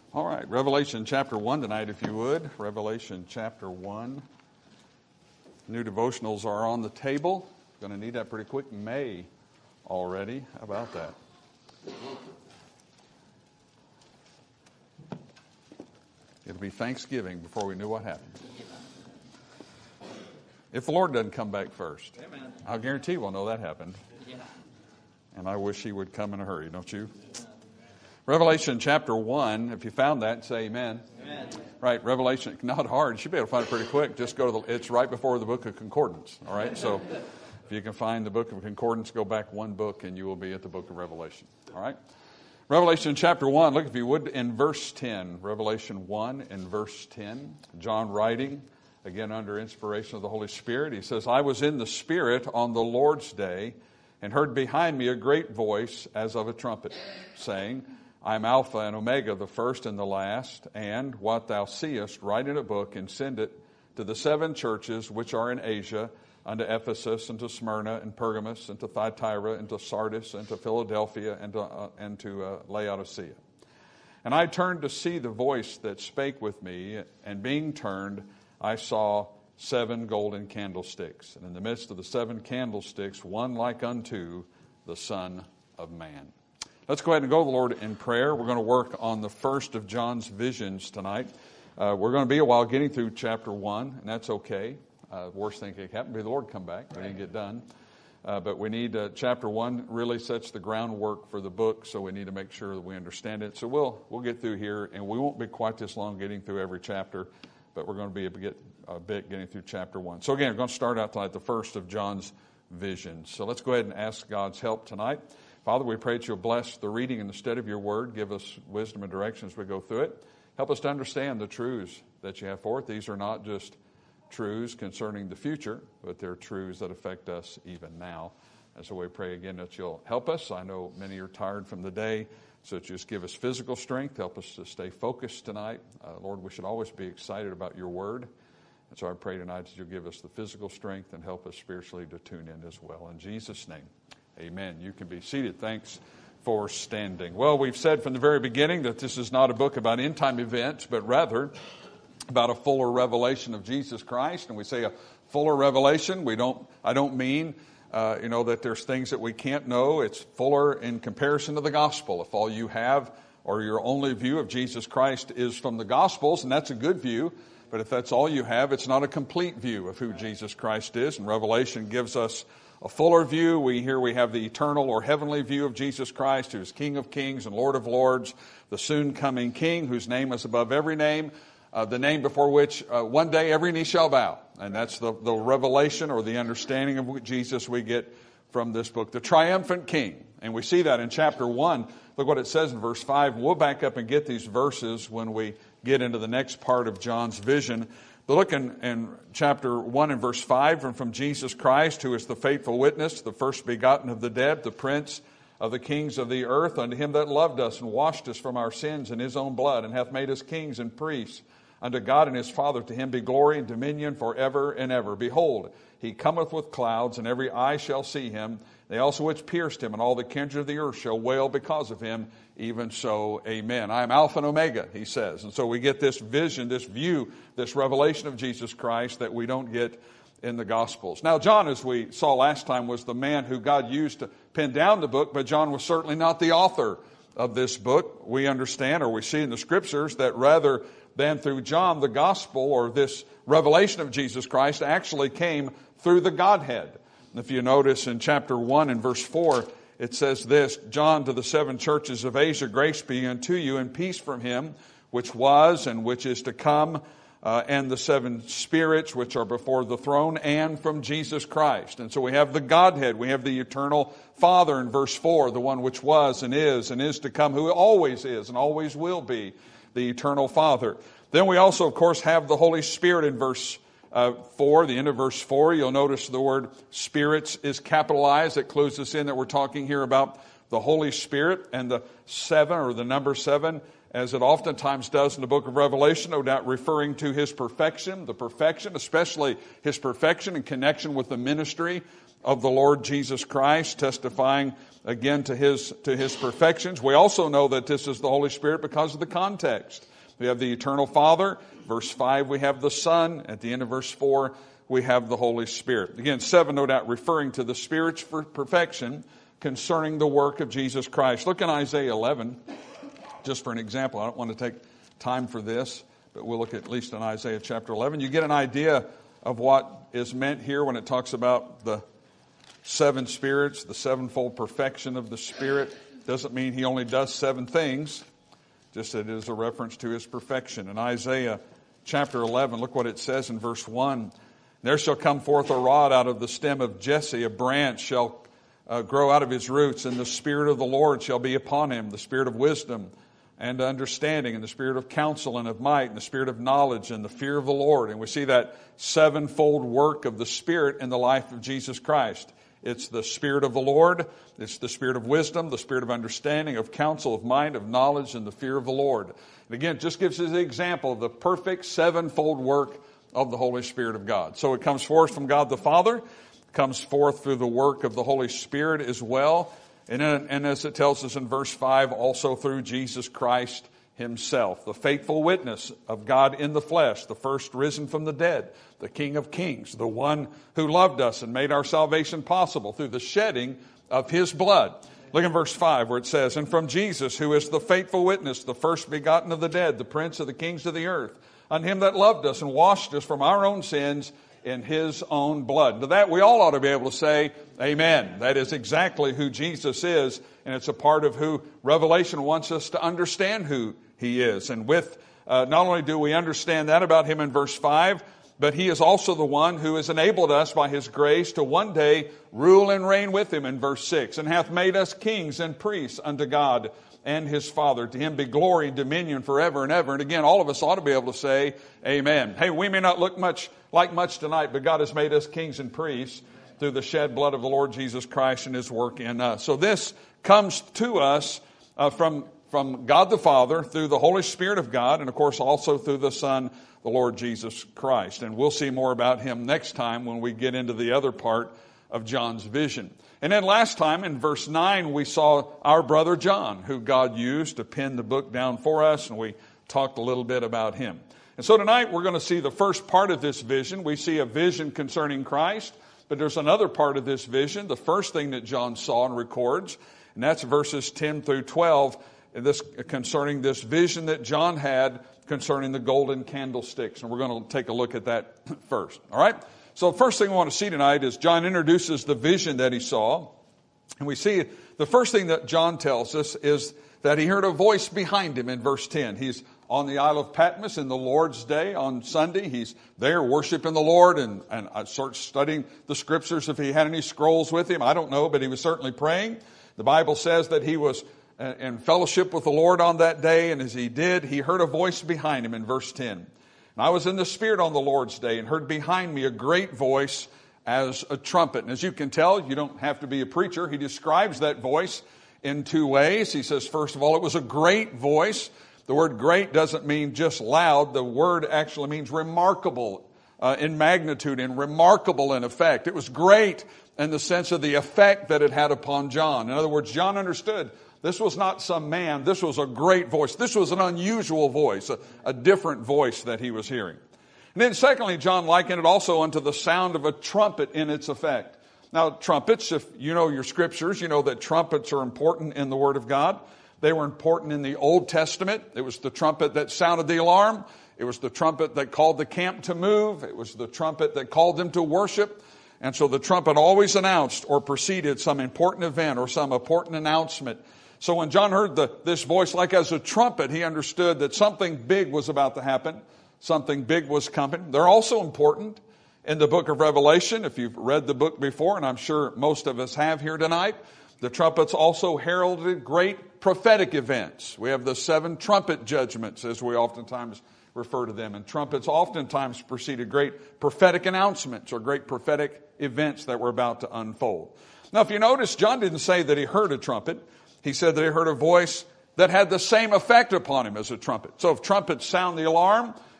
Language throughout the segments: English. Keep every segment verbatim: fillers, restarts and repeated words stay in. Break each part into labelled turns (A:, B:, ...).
A: All right, Revelation chapter one tonight, if you would. Revelation chapter one. New devotionals are on the table. Going to need that pretty quick. May already. How about that? It'll be Thanksgiving before we knew what happened. If the Lord doesn't come back first, Amen. I'll guarantee we'll know that happened. Yeah. And I wish He would come in a hurry, don't you? Yeah. Revelation chapter one, if you found that, say amen. Amen. Right, Revelation, not hard. You should be able to find it pretty quick. Just go to the, it's right before the book of Concordance, all right? So if you can find the book of Concordance, go back one book and you will be at the book of Revelation, all right? Revelation chapter one, look if you would, in verse ten. Revelation one in verse ten. John writing, again under inspiration of the Holy Spirit, he says, I was in the Spirit on the Lord's day and heard behind me a great voice as of a trumpet, saying, I am Alpha and Omega, the first and the last, and what thou seest, write in a book and send it to the seven churches which are in Asia, unto Ephesus, and to Smyrna, and Pergamos, and to Thyatira, and to Sardis, and to Philadelphia, and to, uh, and to uh, Laodicea. And I turned to see the voice that spake with me, and being turned, I saw seven golden candlesticks, and in the midst of the seven candlesticks, one like unto the Son of Man. Let's go ahead and go to the Lord in prayer. We're going to work on the first of John's visions tonight. Uh, we're going to be a while getting through chapter one, and that's okay. Uh, worst thing that can happen, be the Lord come back. We didn't get done. Uh, but we need, uh, chapter one really sets the groundwork for the book, so we need to make sure that we understand it. So we'll we'll get through here, and we won't be quite this long getting through every chapter, but we're going to be a bit, a bit getting through chapter one. So again, we're going to start out tonight, the first of John's visions. So let's go ahead and ask God's help tonight. Father, we pray that you'll bless the reading and the study of your word. Give us wisdom and direction as we go through it. Help us to understand the truths that you have for it. These are not just truths concerning the future, but they're truths that affect us even now. And so we pray again that you'll help us. I know many are tired from the day, so just give us physical strength. Help us to stay focused tonight. Uh, Lord, we should always be excited about your word. And so I pray tonight that you'll give us the physical strength and help us spiritually to tune in as well. In Jesus' name. Amen. You can be seated. Thanks for standing. Well, we've said from the very beginning that this is not a book about end-time events, but rather about a fuller revelation of Jesus Christ. And we say a fuller revelation. We don't. I don't mean, uh, you know, that there's things that we can't know. It's fuller in comparison to the gospel. If all you have or your only view of Jesus Christ is from the Gospels, and that's a good view. But if that's all you have, it's not a complete view of who Jesus Christ is. And Revelation gives us a fuller view. We here we have the eternal or heavenly view of Jesus Christ, who is King of kings and Lord of lords, the soon coming King, whose name is above every name, uh, the name before which uh, one day every knee shall bow. And that's the, the revelation or the understanding of Jesus we get from this book, the triumphant King. And we see that in chapter one. Look what it says in verse five. We'll back up and get these verses when we get into the next part of John's vision. But look in, in chapter one and verse five, and from Jesus Christ, who is the faithful witness, the first begotten of the dead, the prince of the kings of the earth, unto him that loved us and washed us from our sins in his own blood, and hath made us kings and priests unto God and his Father. To him be glory and dominion forever and ever. Behold, he cometh with clouds, and every eye shall see him. They also which pierced him, and all the kindred of the earth shall wail because of him. Even so, amen. I am Alpha and Omega, he says. And so we get this vision, this view, this revelation of Jesus Christ that we don't get in the Gospels. Now, John, as we saw last time, was the man who God used to pen down the book, but John was certainly not the author of this book. We understand, or we see in the Scriptures, that rather than through John, the Gospel, or this revelation of Jesus Christ, actually came through the Godhead. If you notice in chapter one and verse four, it says this, John to the seven churches of Asia, grace be unto you and peace from him, which was and which is to come, uh, and the seven spirits which are before the throne, and from Jesus Christ. And so we have the Godhead, we have the eternal Father in verse four, the one which was and is and is to come, who always is and always will be, the eternal Father. Then we also, of course, have the Holy Spirit in verse Uh, four, the end of verse four. You'll notice the word spirits is capitalized. It clues us in that we're talking here about the Holy Spirit, and the seven, or the number seven, as it oftentimes does in the book of Revelation, no doubt referring to his perfection, the perfection, especially his perfection in connection with the ministry of the Lord Jesus Christ, testifying again to his, to his perfections. We also know that this is the Holy Spirit because of the context. We have the eternal Father. Verse five, we have the Son. At the end of verse four, we have the Holy Spirit. Again, seven, no doubt, referring to the Spirit's perfection concerning the work of Jesus Christ. Look in Isaiah eleven, just for an example. I don't want to take time for this, but we'll look at least in Isaiah chapter eleven. You get an idea of what is meant here when it talks about the seven spirits, the sevenfold perfection of the Spirit. Doesn't mean he only does seven things, just that it is a reference to his perfection. In Isaiah chapter eleven, look what it says in verse one. There shall come forth a rod out of the stem of Jesse, a branch shall uh, grow out of his roots, and the Spirit of the Lord shall be upon him, the Spirit of wisdom and understanding, and the Spirit of counsel and of might, and the Spirit of knowledge and the fear of the Lord. And we see that sevenfold work of the Spirit in the life of Jesus Christ. It's the Spirit of the Lord, it's the Spirit of wisdom, the Spirit of understanding, of counsel, of mind, of knowledge, and the fear of the Lord. And again, it just gives us an example of the perfect sevenfold work of the Holy Spirit of God. So it comes forth from God the Father, comes forth through the work of the Holy Spirit as well. And, in, and as it tells us in verse five, also through Jesus Christ himself, the faithful witness of God in the flesh, the first risen from the dead, the King of kings, the one who loved us and made our salvation possible through the shedding of his blood. Look in verse five where it says, and from Jesus, who is the faithful witness, the first begotten of the dead, the prince of the kings of the earth, on him that loved us and washed us from our own sins in his own blood. To that we all ought to be able to say, amen. That is exactly who Jesus is, and it's a part of who Revelation wants us to understand who he is. And with, uh, not only do we understand that about him in verse five, but he is also the one who has enabled us by his grace to one day rule and reign with him in verse six, and hath made us kings and priests unto God and his Father. To him be glory and dominion forever and ever. And again, all of us ought to be able to say, amen. Hey, we may not look much like much tonight, but God has made us kings and priests through the shed blood of the Lord Jesus Christ and his work in us. So this comes to us uh, from, from God the Father through the Holy Spirit of God, and of course also through the Son, the Lord Jesus Christ. And we'll see more about him next time when we get into the other part of John's vision. And then last time in verse nine, we saw our brother John, who God used to pen the book down for us, and we talked a little bit about him. And so tonight we're going to see the first part of this vision. We see a vision concerning Christ, but there's another part of this vision, the first thing that John saw and records, and that's verses ten through twelve, this, concerning this vision that John had concerning the golden candlesticks. And we're going to take a look at that first. All right? So the first thing we want to see tonight is John introduces the vision that he saw. And we see the first thing that John tells us is that he heard a voice behind him in verse ten. He's on the Isle of Patmos in the Lord's Day on Sunday. He's there worshiping the Lord, and, and I started studying the scriptures if he had any scrolls with him. I don't know, but he was certainly praying. The Bible says that he was in fellowship with the Lord on that day, and as he did, he heard a voice behind him in verse ten. And I was in the Spirit on the Lord's day and heard behind me a great voice as a trumpet. And as you can tell, you don't have to be a preacher. He describes that voice in two ways. He says, first of all, it was a great voice. The word great doesn't mean just loud. The word actually means remarkable uh, in magnitude and remarkable in effect. It was great in the sense of the effect that it had upon John. In other words, John understood this was not some man. This was a great voice. This was an unusual voice, a, a different voice that he was hearing. And then secondly, John likened it also unto the sound of a trumpet in its effect. Now, trumpets, if you know your scriptures, you know that trumpets are important in the Word of God. They were important in the Old Testament. It was the trumpet that sounded the alarm. It was the trumpet that called the camp to move. It was the trumpet that called them to worship. And so the trumpet always announced or preceded some important event or some important announcement. So when John heard the, this voice like as a trumpet, he understood that something big was about to happen. Something big was coming. They're also important in the book of Revelation. If you've read the book before, and I'm sure most of us have here tonight, the trumpets also heralded great prophetic events. We have the seven trumpet judgments, as we oftentimes refer to them. And trumpets oftentimes preceded great prophetic announcements or great prophetic events that were about to unfold. Now, if you notice, John didn't say that he heard a trumpet. He said that he heard a voice that had the same effect upon him as a trumpet. So if trumpets sound the alarm,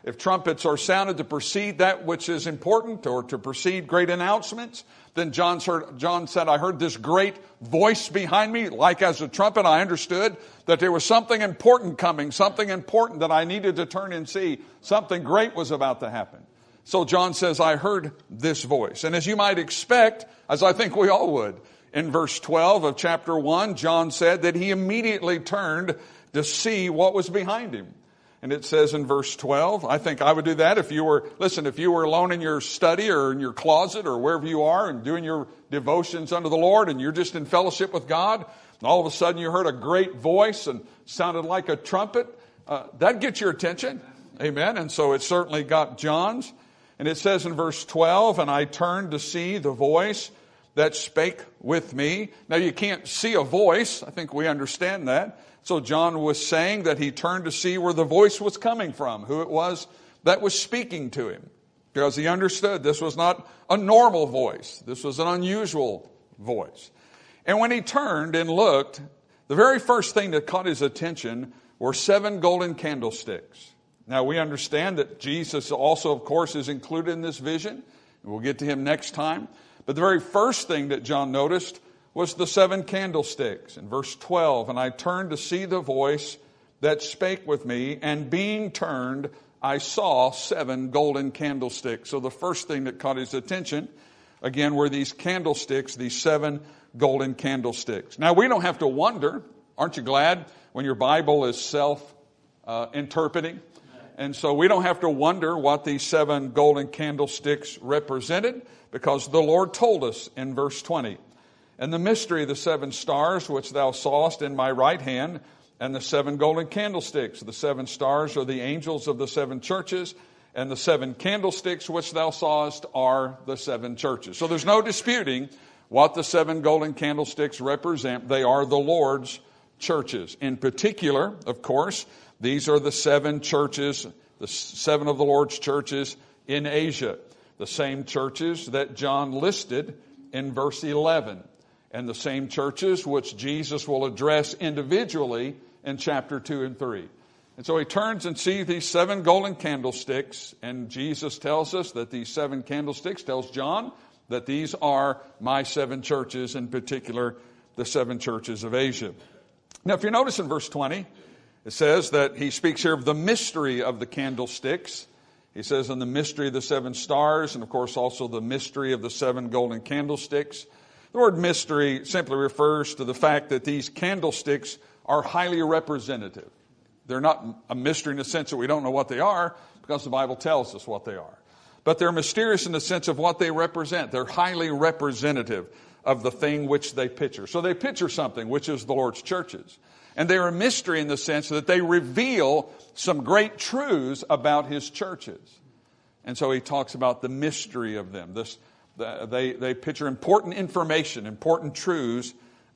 A: if trumpets are sounded to precede that which is important or to precede great announcements, then John, heard, John said, I heard this great voice behind me, like as a trumpet. I understood that there was something important coming, something important that I needed to turn and see. Something great was about to happen. So John says, I heard this voice. And as you might expect, as I think we all would, in verse twelve of chapter one, John said that he immediately turned to see what was behind him. And it says in verse twelve, I think I would do that if you were, listen, if you were alone in your study or in your closet or wherever you are and doing your devotions unto the Lord and you're just in fellowship with God, and all of a sudden you heard a great voice and sounded like a trumpet, uh, that'd get your attention. Amen. And so it certainly got John's. And it says in verse twelve, and I turned to see the voice that spake with me. Now you can't see a voice. I think we understand that. So John was saying that he turned to see where the voice was coming from, who it was that was speaking to him. Because he understood this was not a normal voice. This was an unusual voice. And when he turned and looked, the very first thing that caught his attention were seven golden candlesticks. Now we understand that Jesus also, of course, is included in this vision. We'll get to him next time. But the very first thing that John noticed was the seven candlesticks. In verse twelve, and I turned to see the voice that spake with me, and being turned, I saw seven golden candlesticks. So the first thing that caught his attention, again, were these candlesticks, these seven golden candlesticks. Now, we don't have to wonder. Aren't you glad when your Bible is self-interpreting? Uh, and so we don't have to wonder what these seven golden candlesticks represented, because the Lord told us in verse twenty, and the mystery of the seven stars which thou sawest in my right hand, and the seven golden candlesticks. The seven stars are the angels of the seven churches, and the seven candlesticks which thou sawest are the seven churches. So there's no disputing what the seven golden candlesticks represent. They are the Lord's churches. In particular, of course, these are the seven churches, the seven of the Lord's churches in Asia. The same churches that John listed in verse eleven. And the same churches which Jesus will address individually in chapter two and three. And so he turns and sees these seven golden candlesticks, and Jesus tells us that these seven candlesticks, tells John that these are my seven churches, in particular the seven churches of Asia. Now if you notice in verse twenty, it says that he speaks here of the mystery of the candlesticks. He says in the mystery of the seven stars, and of course also the mystery of the seven golden candlesticks. The word mystery simply refers to the fact that these candlesticks are highly representative. They're not a mystery in the sense that we don't know what they are, because the Bible tells us what they are. But they're mysterious in the sense of what they represent. They're highly representative of the thing which they picture. So they picture something, which is the Lord's churches. And they're a mystery in the sense that they reveal some great truths about his churches. And so he talks about the mystery of them. This, the, they, they picture important information, important truths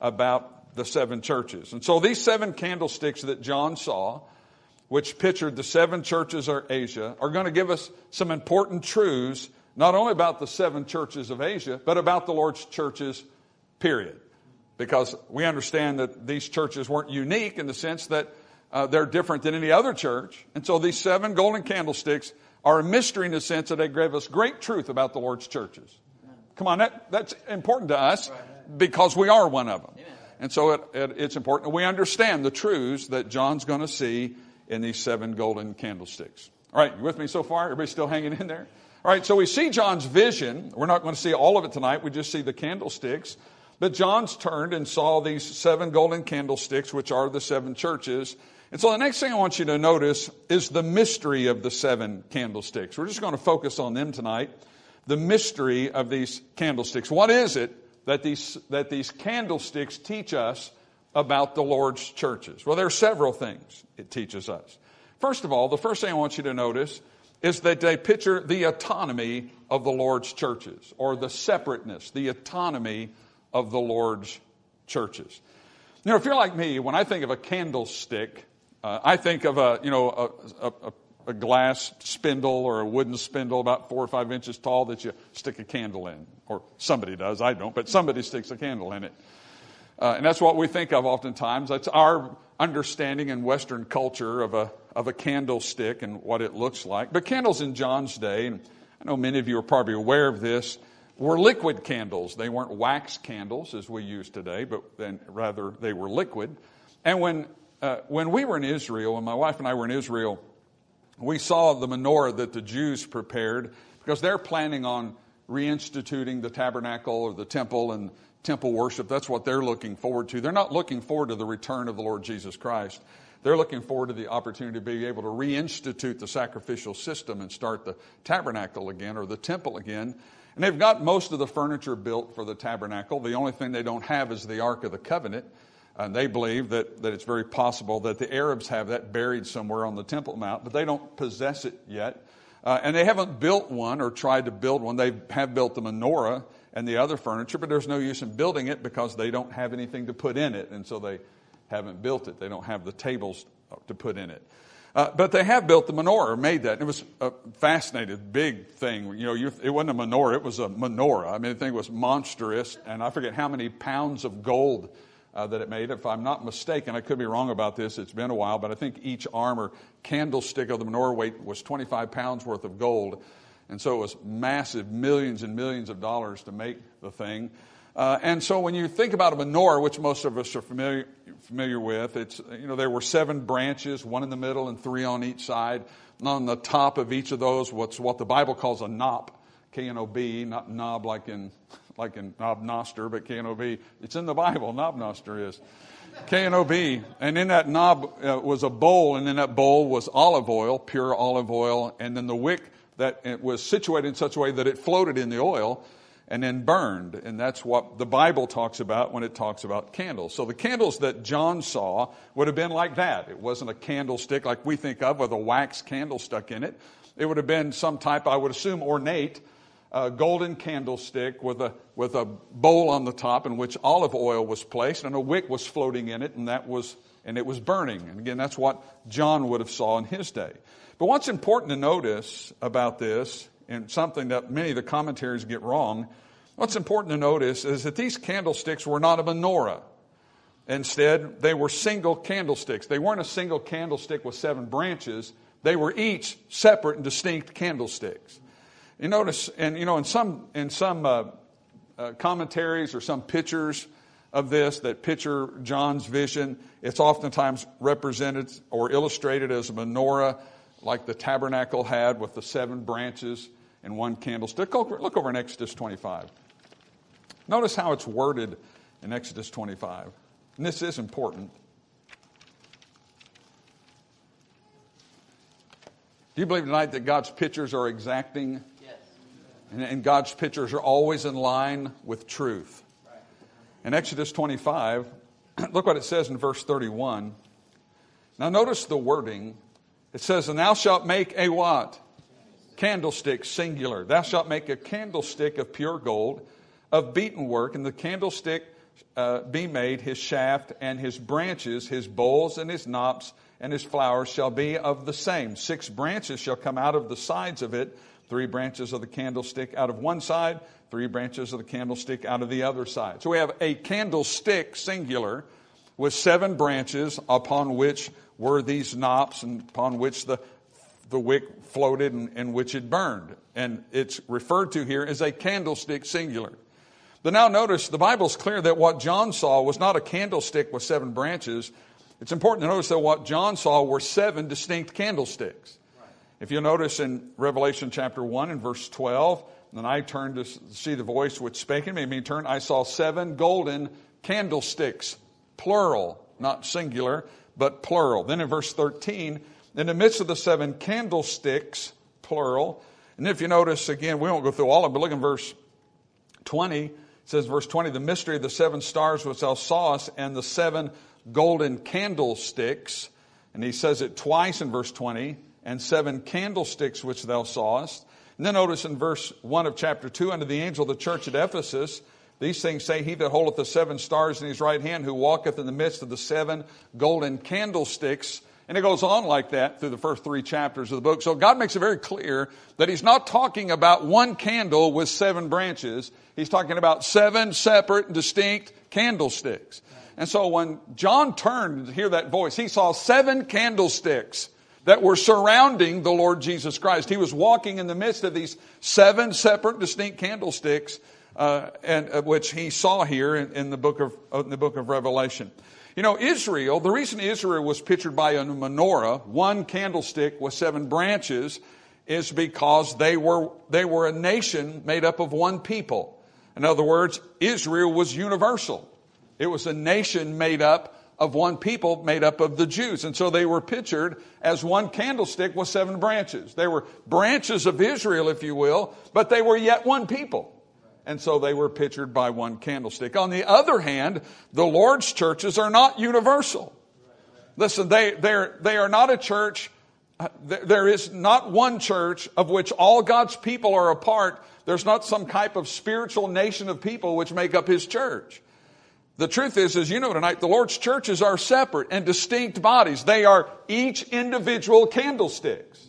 A: about the seven churches. And so these seven candlesticks that John saw, which pictured the seven churches of Asia, are going to give us some important truths, not only about the seven churches of Asia, but about the Lord's churches, period. Because we understand that these churches weren't unique in the sense that uh, they're different than any other church. And so these seven golden candlesticks are a mystery in the sense that they give us great truth about the Lord's churches. Come on, that, that's important to us because we are one of them. And so it, it, it's important we understand the truths that John's going to see in these seven golden candlesticks. All right, you with me so far? Everybody still hanging in there? All right, so we see John's vision. We're not going to see all of it tonight. We just see the candlesticks. But John's turned and saw these seven golden candlesticks, which are the seven churches. And so the next thing I want you to notice is the mystery of the seven candlesticks. We're just going to focus on them tonight. The mystery of these candlesticks. What is it that these, that these candlesticks teach us about the Lord's churches? Well, there are several things it teaches us. First of all, the first thing I want you to notice is that they picture the autonomy of the Lord's churches, or the separateness, the autonomy of the Lord's churches. You know, if you're like me, when I think of a candlestick, uh, I think of a, you know, a, a, a glass spindle or a wooden spindle about four or five inches tall that you stick a candle in. Or somebody does, I don't, but somebody sticks a candle in it. Uh, and that's what we think of oftentimes. That's our understanding in Western culture of a of a candlestick and what it looks like. But candles in John's day, and I know many of you are probably aware of this, were liquid candles. They weren't wax candles as we use today, but then rather they were liquid. And when uh, when we were in Israel, when my wife and I were in Israel, we saw the menorah that the Jews prepared because they're planning on reinstituting the tabernacle or the temple and temple worship. That's what they're looking forward to. They're not looking forward to the return of the Lord Jesus Christ. They're looking forward to the opportunity to be able to reinstitute the sacrificial system and start the tabernacle again or the temple again. And they've got most of the furniture built for the tabernacle. The only thing they don't have is the Ark of the Covenant. And they believe that, that it's very possible that the Arabs have that buried somewhere on the Temple Mount, but they don't possess it yet. Uh, and they haven't built one or tried to build one. They have built the menorah and the other furniture, but there's no use in building it because they don't have anything to put in it, and so they haven't built it. They don't have the tables to put in it. Uh, but they have built the menorah, made that. It was a fascinating, big thing. You know, you, it wasn't a menorah, it was a menorah. I mean, the thing was monstrous, and I forget how many pounds of gold uh, that it made. If I'm not mistaken, I could be wrong about this, it's been a while, but I think each arm or candlestick of the menorah weight was twenty-five pounds worth of gold. And so it was massive, millions and millions of dollars to make the thing. Uh, and so when you think about a menorah, which most of us are familiar familiar with, it's, you know, there were seven branches, one in the middle and three on each side. And on the top of each of those, what's what the Bible calls a knob, K N O B, not knob like in like in Knob Noster, but K N O B. It's in the Bible. Knob Noster is K N O B. And in that knob uh, was a bowl, and in that bowl was olive oil, pure olive oil, and then the wick that it was situated in such a way that it floated in the oil and then burned. And that's what the Bible talks about when it talks about candles. So the candles that John saw would have been like that. It wasn't a candlestick like we think of with a wax candle stuck in it. It would have been some type, I would assume, ornate, uh, golden candlestick with a with a bowl on the top in which olive oil was placed and a wick was floating in it, and that was and it was burning. And again, that's what John would have saw in his day. But what's important to notice about this, and something that many of the commentaries get wrong, what's important to notice is that these candlesticks were not a menorah. Instead, they were single candlesticks. They weren't a single candlestick with seven branches. They were each separate and distinct candlesticks. You notice, and you know, in some in some uh, uh, commentaries or some pictures of this that picture John's vision, it's oftentimes represented or illustrated as a menorah, like the tabernacle had with the seven branches and one candlestick. Look over in Exodus twenty-five. Notice how it's worded in Exodus twenty-five. And this is important. Do you believe tonight that God's pictures are exacting? Yes. And, and God's pictures are always in line with truth. Right. In Exodus twenty-five, look what it says in verse thirty-one. Now notice the wording. It says, and thou shalt make a what? Candlestick, singular. Thou shalt make a candlestick of pure gold, of beaten work, and the candlestick uh, be made, his shaft and his branches, his bowls and his knops and his flowers shall be of the same. Six branches shall come out of the sides of it, three branches of the candlestick out of one side, three branches of the candlestick out of the other side. So we have a candlestick, singular, with seven branches upon which were these knops and upon which the the wick floated and, and which it burned. And it's referred to here as a candlestick, singular. But now notice, the Bible's clear that what John saw was not a candlestick with seven branches. It's important to notice that what John saw were seven distinct candlesticks. Right. If you'll notice in Revelation chapter one and verse twelve, then I turned to see the voice which spake and made me turn. I saw seven golden candlesticks, plural, not singular, but plural. Then in verse thirteen, in the midst of the seven candlesticks, plural. And if you notice, again, we won't go through all of them, but look in verse twenty. It says, verse twenty, the mystery of the seven stars which thou sawest, and the seven golden candlesticks. And he says it twice in verse twenty, and seven candlesticks which thou sawest. And then notice in verse one of chapter two, unto the angel of the church at Ephesus, these things say he that holdeth the seven stars in his right hand, who walketh in the midst of the seven golden candlesticks. And it goes on like that through the first three chapters of the book. So God makes it very clear that he's not talking about one candle with seven branches. He's talking about seven separate and distinct candlesticks. And so when John turned to hear that voice, he saw seven candlesticks that were surrounding the Lord Jesus Christ. He was walking in the midst of these seven separate, distinct candlesticks, uh, and uh, which he saw here in, in the book of in the book of Revelation. You know, Israel. The reason Israel was pictured by a menorah, one candlestick with seven branches, is because they were they were a nation made up of one people. In other words, Israel was universal. It was a nation made up of one people, made up of the Jews. And so they were pictured as one candlestick with seven branches. They were branches of Israel, if you will, but they were yet one people. And so they were pictured by one candlestick. On the other hand, the Lord's churches are not universal. Listen, they, they're, they are not a church. There is not one church of which all God's people are a part. There's not some type of spiritual nation of people which make up His church. The truth is, as you know tonight, the Lord's churches are separate and distinct bodies. They are each individual candlesticks.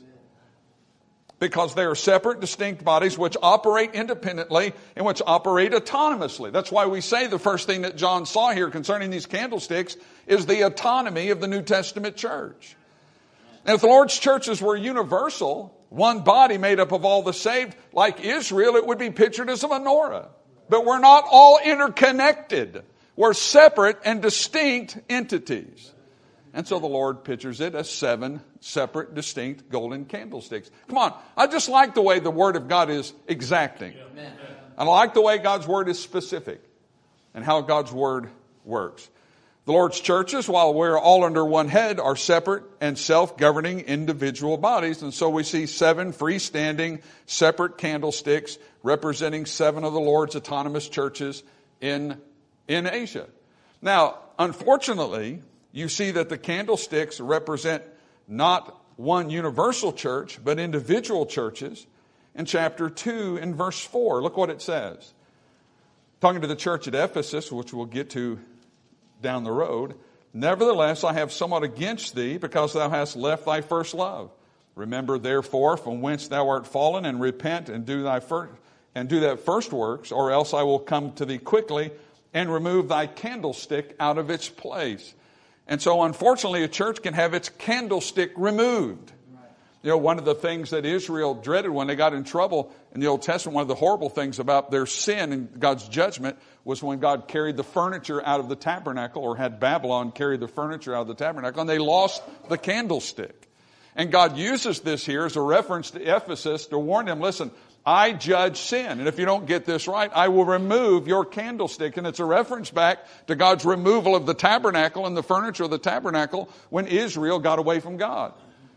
A: Because they are separate, distinct bodies which operate independently and which operate autonomously. That's why we say the first thing that John saw here concerning these candlesticks is the autonomy of the New Testament church. And if the Lord's churches were universal, one body made up of all the saved, like Israel, it would be pictured as a menorah. But we're not all interconnected. We're separate and distinct entities. And so the Lord pictures it as seven separate, distinct golden candlesticks. Come on, I just like the way the Word of God is exacting. Amen. I like the way God's Word is specific and how God's Word works. The Lord's churches, while we're all under one head, are separate and self-governing individual bodies. And so we see seven freestanding, separate candlesticks representing seven of the Lord's autonomous churches in, in Asia. Now, unfortunately, you see that the candlesticks represent not one universal church, but individual churches. In chapter two, in verse four, look what it says. Talking to the church at Ephesus, which we'll get to down the road. Nevertheless, I have somewhat against thee, because thou hast left thy first love. Remember, therefore, from whence thou art fallen, and repent and do thy first and do that first works, or else I will come to thee quickly and remove thy candlestick out of its place. And so, unfortunately, a church can have its candlestick removed. Right. You know, one of the things that Israel dreaded when they got in trouble in the Old Testament, one of the horrible things about their sin and God's judgment was when God carried the furniture out of the tabernacle, or had Babylon carry the furniture out of the tabernacle, and they lost the candlestick. And God uses this here as a reference to Ephesus to warn them, listen, I judge sin, and if you don't get this right, I will remove your candlestick. And it's a reference back to God's removal of the tabernacle and the furniture of the tabernacle when Israel got away from God.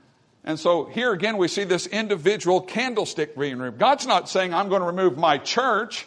A: And so here again we see this individual candlestick being removed. God's not saying I'm going to remove my church.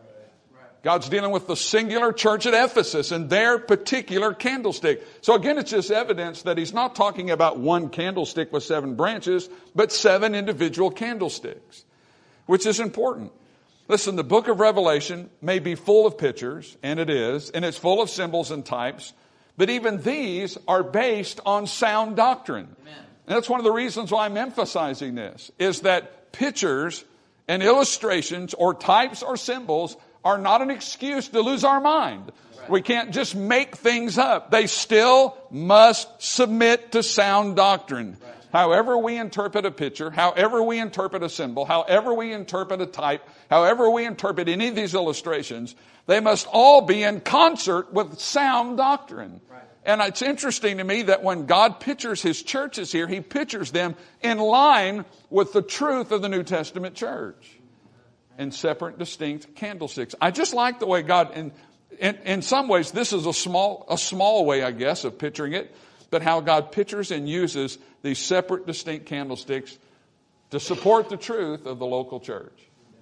A: God's dealing with the singular church at Ephesus and their particular candlestick. So again, it's just evidence that He's not talking about one candlestick with seven branches, but seven individual candlesticks, which is important. Listen, the book of Revelation may be full of pictures, and it is, and it's full of symbols and types, but even these are based on sound doctrine. Amen. And that's one of the reasons why I'm emphasizing this, is that pictures and illustrations or types or symbols are not an excuse to lose our mind. Right. We can't just make things up. They still must submit to sound doctrine. Right. However we interpret a picture, however we interpret a symbol, however we interpret a type, however we interpret any of these illustrations, they must all be in concert with sound doctrine. Right. And it's interesting to me that when God pictures His churches here, He pictures them in line with the truth of the New Testament church in separate, distinct candlesticks. I just like the way God, in, in, in some ways, this is a small, a small way, I guess, of picturing it, but how God pictures and uses these separate, distinct candlesticks to support the truth of the local church.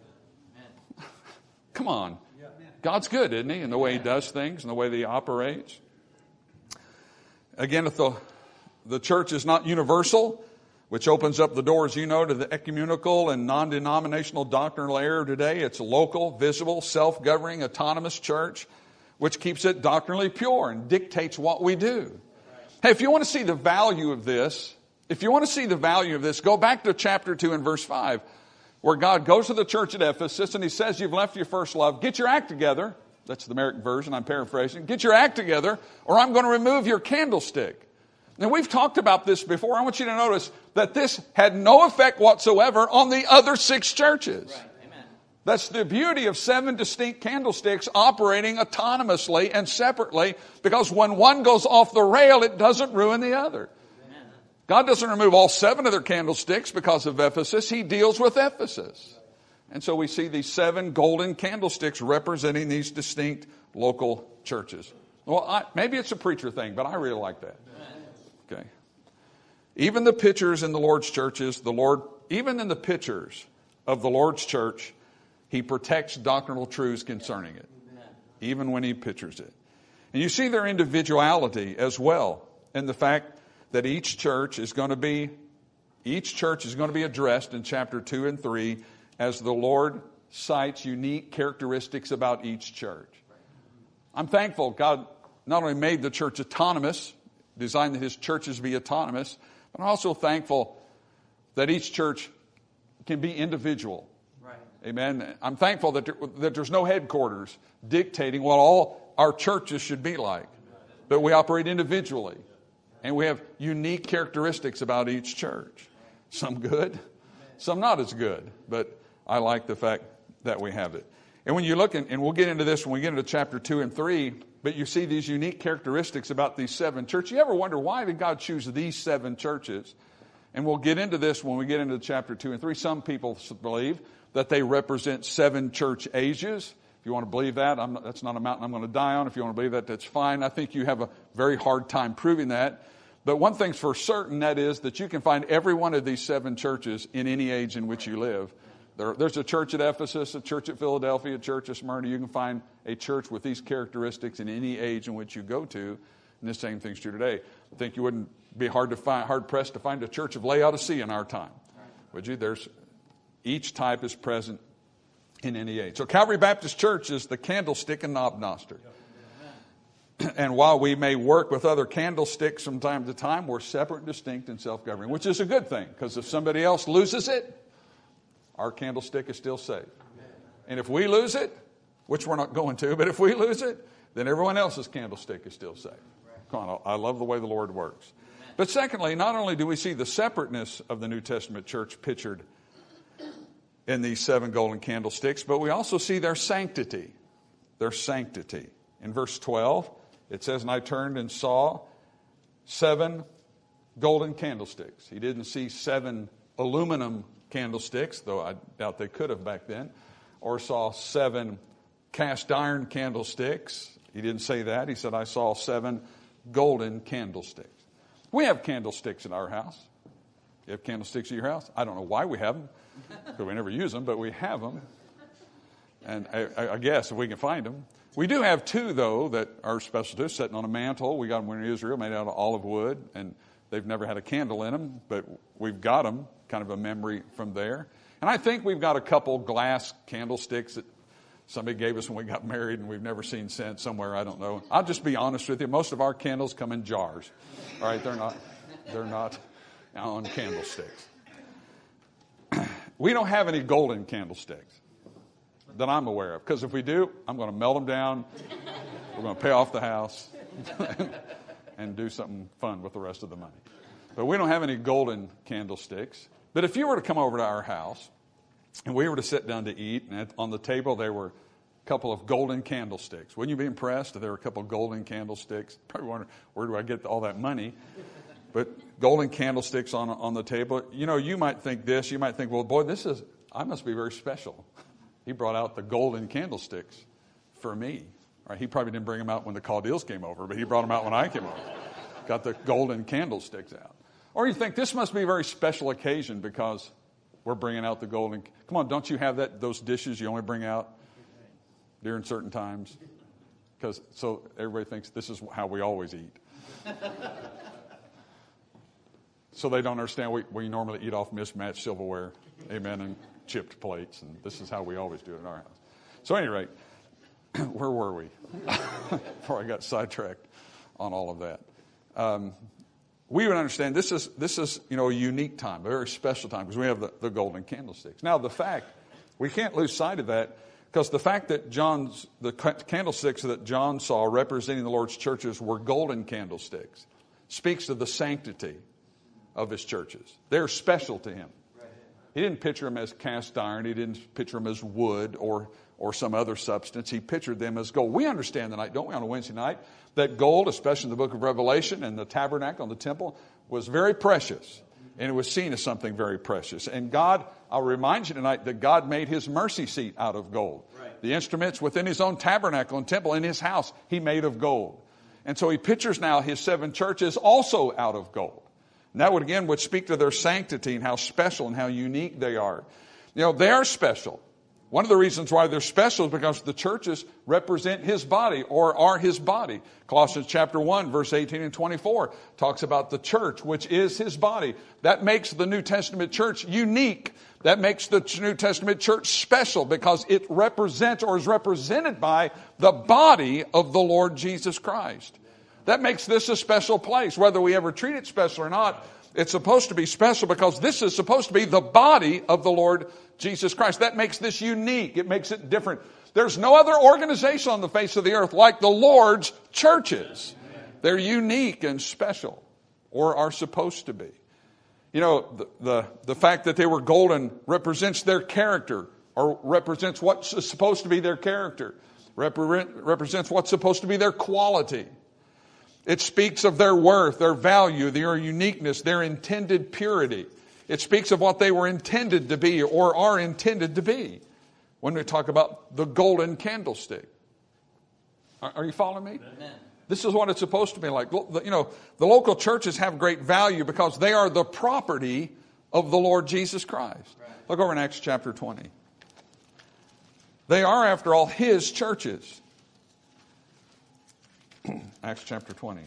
A: Come on. God's good, isn't He, in the way He does things and the way that He operates? Again, if the, the church is not universal, which opens up the doors, you know, to the ecumenical and non-denominational doctrinal era today, it's a local, visible, self-governing, autonomous church, which keeps it doctrinally pure and dictates what we do. Hey, if you want to see the value of this, if you want to see the value of this, go back to chapter two and verse five, where God goes to the church at Ephesus and He says, you've left your first love. Get your act together. That's the American version. I'm paraphrasing. Get your act together or I'm going to remove your candlestick. Now, we've talked about this before. I want you to notice that this had no effect whatsoever on the other six churches.
B: Right. Amen.
A: That's the beauty of seven distinct candlesticks operating autonomously and separately, because when one goes off the rail, it doesn't ruin the other.
B: Amen.
A: God doesn't remove all seven of their candlesticks because of Ephesus. He deals with Ephesus. And so we see these seven golden candlesticks representing these distinct local churches. Well, I, maybe it's a preacher thing, but I really like that. Okay. Even the pictures in the Lord's churches, the Lord, even in the pictures of the Lord's church, He protects doctrinal truths concerning it, even when He pictures it. And you see their individuality as well, in the fact that each church is going to be, each church is going to be addressed in chapter two and three as the Lord cites unique characteristics about each church. I'm thankful God not only made the church autonomous, designed that His churches be autonomous, but I'm also thankful that each church can be individual.
B: Right.
A: Amen. I'm thankful that, there, that there's no headquarters dictating what all our churches should be like, but we operate individually, and we have unique characteristics about each church. Some good, some not as good, but I like the fact that we have it. And when you look, in, and we'll get into this when we get into chapter two and three, but you see these unique characteristics about these seven churches. You ever wonder, why did God choose these seven churches? And we'll get into this when we get into chapter two and three. Some people believe that they represent seven church ages. If you want to believe that, I'm not, that's not a mountain I'm going to die on. If you want to believe that, that's fine. I think you have a very hard time proving that. But one thing's for certain, that is that you can find every one of these seven churches in any age in which you live. There, there's a church at Ephesus, a church at Philadelphia, a church at Smyrna. You can find a church with these characteristics in any age in which you go to. And the same thing's true today. I think you wouldn't be hard to find, hard pressed to find a church of Laodicea in our time, would you? There's each type is present in any age. So Calvary Baptist Church is the candlestick and knob noster. And while we may work with other candlesticks from time to time, we're separate and distinct and self-governing, which is a good thing, because if somebody else loses it, our candlestick is still safe. And if we lose it, which we're not going to, but if we lose it, then everyone else's candlestick is still safe. Come on, I love the way the Lord works. But secondly, not only do we see the separateness of the New Testament church pictured in these seven golden candlesticks, but we also see their sanctity. Their sanctity. In verse twelve, it says, and I turned and saw seven golden candlesticks. He didn't see seven aluminum candlesticks, though I doubt they could have back then, or saw seven cast iron candlesticks. He didn't say that. He said, I saw seven golden candlesticks. We have candlesticks in our house. You have candlesticks at your house? I don't know why we have them, because we never use them, but we have them. And I, I guess if we can find them. We do have two, though, that are special to us, sitting on a mantle. We got them when in Israel, made out of olive wood, and they've never had a candle in them, but we've got them, kind of a memory from there. And I think we've got a couple glass candlesticks that somebody gave us when we got married and we've never seen since somewhere, I don't know. I'll just be honest with you. Most of our candles come in jars. All right, they're not, they're not on candlesticks. We don't have any golden candlesticks that I'm aware of, because if we do, I'm going to melt them down. We're going to pay off the house and do something fun with the rest of the money. But we don't have any golden candlesticks. But if you were to come over to our house and we were to sit down to eat, and on the table there were a couple of golden candlesticks, wouldn't you be impressed if there were a couple of golden candlesticks? Probably wonder, where do I get all that money? But golden candlesticks on on the table. You know, you might think this. You might think, well, boy, this is, I must be very special. He brought out the golden candlesticks for me. Right? He probably didn't bring them out when the Chaldeans came over, but he brought them out when I came over. Got the golden candlesticks out. Or you think this must be a very special occasion because we're bringing out the golden. Come on, don't you have that those dishes you only bring out during certain times? Because so everybody thinks this is how we always eat. So they don't understand we, we normally eat off mismatched silverware, amen, and chipped plates, and this is how we always do it in our house. So at any rate, where were we? Before I got sidetracked on all of that. Um, we would understand this is, this is, you know, a unique time, a very special time, because we have the, the golden candlesticks. Now, the fact, we can't lose sight of that, Because the fact that John's, the candlesticks that John saw representing the Lord's churches were golden candlesticks speaks of the sanctity of his churches. They're special to him. He didn't picture them as cast iron. He didn't picture them as wood or, or some other substance. He pictured them as gold. We understand tonight, don't we, on a Wednesday night, that gold, especially in the book of Revelation and the tabernacle and the temple, was very precious. And it was seen as something very precious. And God, I'll remind you tonight that God made his mercy seat out of gold. Right. The instruments within his own tabernacle and temple in his house, he made of gold. And so he pictures now his seven churches also out of gold. And that would again would speak to their sanctity and how special and how unique they are. You know, they are special. One of the reasons why they're special is because the churches represent his body or are his body. Colossians chapter one, verse eighteen and twenty-four talks about the church, which is his body. That makes the New Testament church unique. That makes the New Testament church special because it represents or is represented by the body of the Lord Jesus Christ. That makes this a special place. Whether we ever treat it special or not, it's supposed to be special because this is supposed to be the body of the Lord Jesus Christ. That makes this unique. It makes it different. There's no other organization on the face of the earth like the Lord's churches. They're unique and special, or are supposed to be. You know, the, the, the fact that they were golden represents their character, or represents what's supposed to be their character, Represent, represents what's supposed to be their quality. It speaks of their worth, their value, their uniqueness, their intended purity. It speaks of what they were intended to be or are intended to be when we talk about the golden candlestick. Are, are you following me? Amen. This is what it's supposed to be like. You know, the local churches have great value because they are the property of the Lord Jesus Christ. Right. Look over in Acts chapter twenty. They are, after all, his churches. Acts chapter twenty.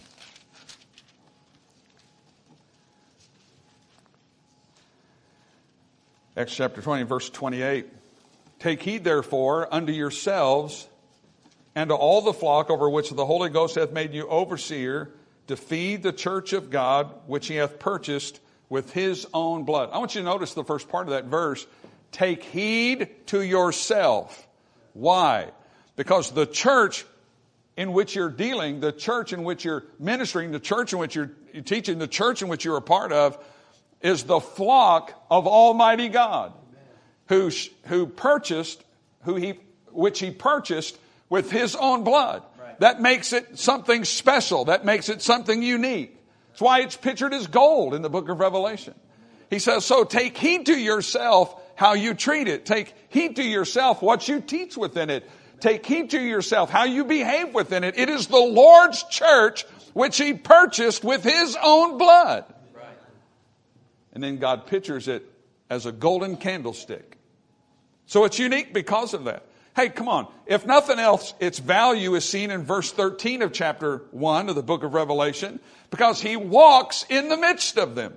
A: Acts chapter twenty, verse twenty-eight. Take heed, therefore, unto yourselves and to all the flock over which the Holy Ghost hath made you overseer, to feed the church of God, which he hath purchased with his own blood. I want you to notice the first part of that verse. Take heed to yourself. Why? Because the church in which you're dealing, the church in which you're ministering, the church in which you're teaching, the church in which you're a part of, is the flock of Almighty God, who who purchased, who he which he purchased with his own blood. Right. That makes it something special. That makes it something unique. That's why it's pictured as gold in the book of Revelation. He says, so take heed to yourself how you treat it. Take heed to yourself what you teach within it. Take heed to yourself how you behave within it. It is the Lord's church which he purchased with his own blood. Right. And then God pictures it as a golden candlestick. So it's unique because of that. Hey, come on. If nothing else, its value is seen in verse thirteen of chapter one of the book of Revelation, because he walks in the midst of them.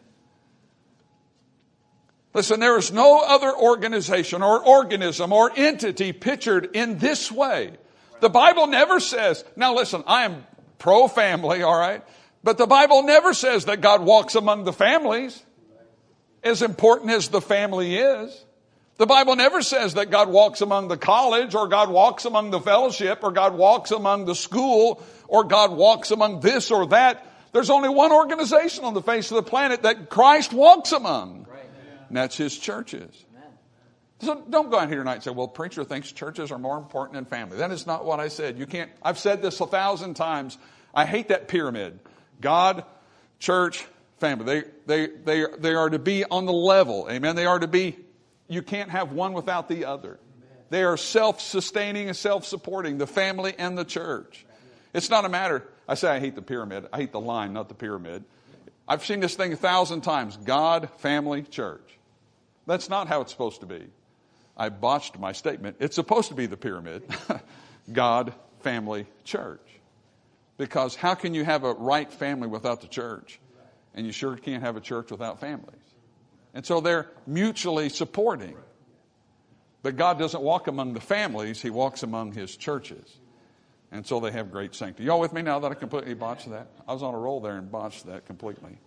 A: Listen, there is no other organization or organism or entity pictured in this way. The Bible never says, now listen, I am pro-family, all right? But the Bible never says that God walks among the families, as important as the family is. The Bible never says that God walks among the college, or God walks among the fellowship, or God walks among the school, or God walks among this or that. There's only one organization on the face of the planet that Christ walks among. And that's his churches. Amen. So don't go out here tonight and say, well, preacher thinks churches are more important than family. That is not what I said. You can't. I've said this a thousand times. I hate that pyramid. God, church, family. They, they, they, they are to be on the level. Amen. They are to be, you can't have one without the other. Amen. They are self-sustaining and self-supporting, the family and the church. Amen. It's not a matter. I say I hate the pyramid. I hate the line, not the pyramid. I've seen this thing a thousand times. God, family, church. That's not how it's supposed to be. I botched my statement. It's supposed to be the pyramid. God, family, church. Because how can you have a right family without the church? And you sure can't have a church without families. And so they're mutually supporting. But God doesn't walk among the families. He walks among his churches. And so they have great sanctity. Y'all with me now that I completely botched that? I was on a roll there and botched that completely.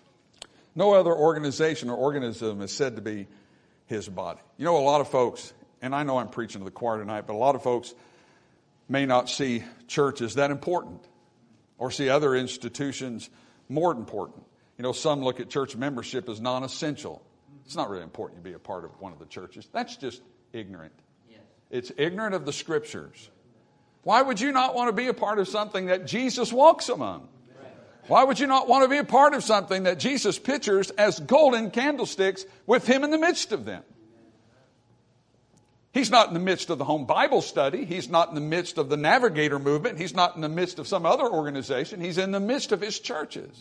A: No other organization or organism is said to be his body. You know, a lot of folks and I know I'm preaching to the choir tonight, but a lot of folks may not see church as that important or see other institutions more important. You know, some look at church membership as non-essential. It's not really important to be a part of one of the churches. That's just ignorant. Yes. It's ignorant of the Scriptures. Why would you not want to be a part of something that Jesus walks among? Why would you not want to be a part of something that Jesus pictures as golden candlesticks with Him in the midst of them? He's not in the midst of the home Bible study. He's not in the midst of the Navigator movement. He's not in the midst of some other organization. He's in the midst of His churches.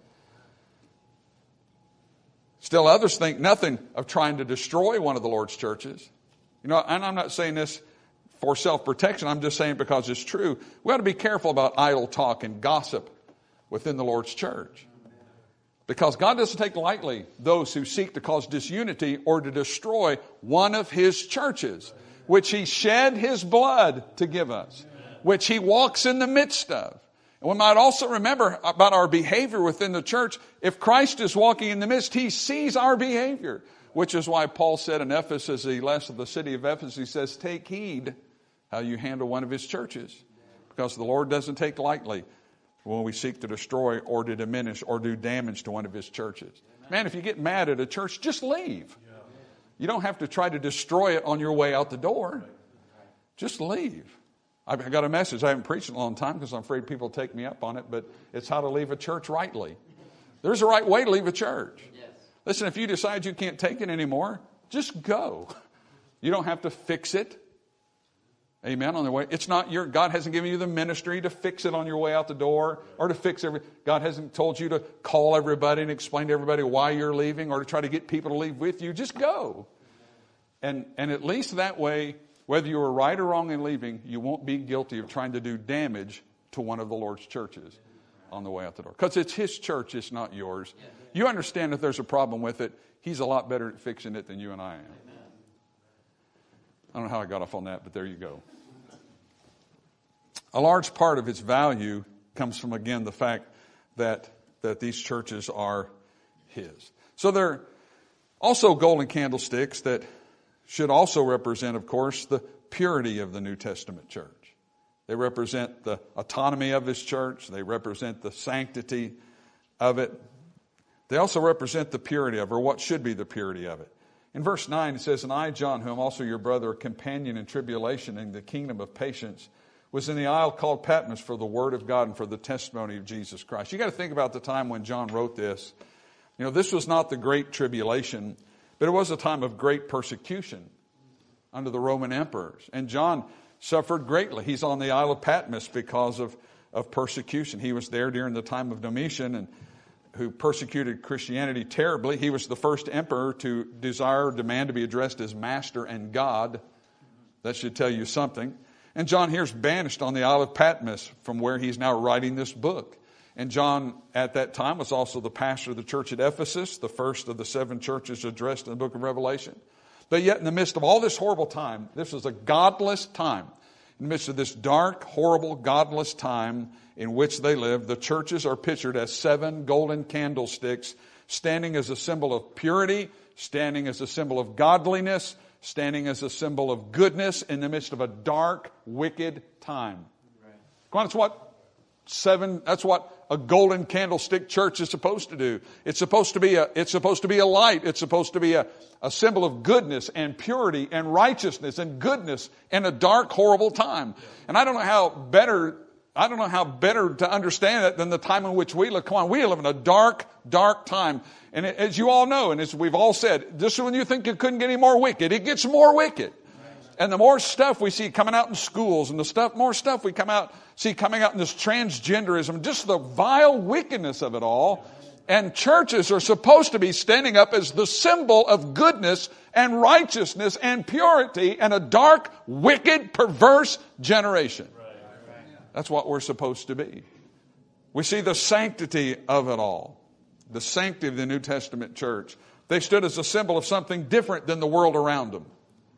A: Still others think nothing of trying to destroy one of the Lord's churches. You know, and I'm not saying this for self-protection. I'm just saying because it's true. We ought to be careful about idle talk and gossip within the Lord's church. Because God doesn't take lightly those who seek to cause disunity or to destroy one of His churches, which He shed His blood to give us, which He walks in the midst of. And we might also remember about our behavior within the church. If Christ is walking in the midst, He sees our behavior, which is why Paul said in Ephesus, he left the city of Ephesus, he says, take heed how you handle one of His churches, because the Lord doesn't take lightly when we seek to destroy or to diminish or do damage to one of His churches. Man, if you get mad at a church, just leave. You don't have to try to destroy it on your way out the door. Just leave. I got a message. I haven't preached in a long time because I'm afraid people will take me up on it, but it's how to leave a church rightly. There's a right way to leave a church. Listen, if you decide you can't take it anymore, just go. You don't have to fix it. Amen. On the way, it's not your. God hasn't given you the ministry to fix it on your way out the door, or to fix every. God hasn't told you to call everybody and explain to everybody why you're leaving, or to try to get people to leave with you. Just go, and and at least that way, whether you were right or wrong in leaving, you won't be guilty of trying to do damage to one of the Lord's churches on the way out the door. Because it's His church, it's not yours. You understand if there's a problem with it, He's a lot better at fixing it than you and I am. I don't know how I got off on that, but there you go. A large part of its value comes from, again, the fact that, that these churches are His. So they're also golden candlesticks that should also represent, of course, the purity of the New Testament church. They represent the autonomy of His church. They represent the sanctity of it. They also represent the purity of it, or what should be the purity of it. In verse nine, it says, and I, John, who am also your brother, a companion in tribulation in the kingdom of patience, was in the isle called Patmos for the word of God and for the testimony of Jesus Christ. You got to think about the time when John wrote this. You know, this was not the great tribulation, but it was a time of great persecution under the Roman emperors. And John suffered greatly. He's on the Isle of Patmos because of, of persecution. He was there during the time of Domitian, and who persecuted Christianity terribly. He was the first emperor to desire or demand to be addressed as master and God. That should tell you something. And John here's banished on the Isle of Patmos, from where he's now writing this book. And John, at that time, was also the pastor of the church at Ephesus, the first of the seven churches addressed in the book of Revelation. But yet in the midst of all this horrible time, this was a godless time. In the midst of this dark, horrible, godless time in which they lived, the churches are pictured as seven golden candlesticks, standing as a symbol of purity, standing as a symbol of godliness, standing as a symbol of goodness in the midst of a dark, wicked time. Right. Come on, that's what seven, that's what a golden candlestick church is supposed to do. It's supposed to be a, it's supposed to be a light. It's supposed to be a, a symbol of goodness and purity and righteousness and goodness in a dark, horrible time. And I don't know how better, I don't know how better to understand it than the time in which we live. Come on, we live in a dark, dark time. And as you all know, and as we've all said, just when you think it couldn't get any more wicked, it gets more wicked. And the more stuff we see coming out in schools, and the stuff, more stuff we come out see coming out in this transgenderism, just the vile wickedness of it all. And churches are supposed to be standing up as the symbol of goodness and righteousness and purity in a dark, wicked, perverse generation. That's what we're supposed to be. We see the sanctity of it all. The sanctity of the New Testament church. They stood as a symbol of something different than the world around them.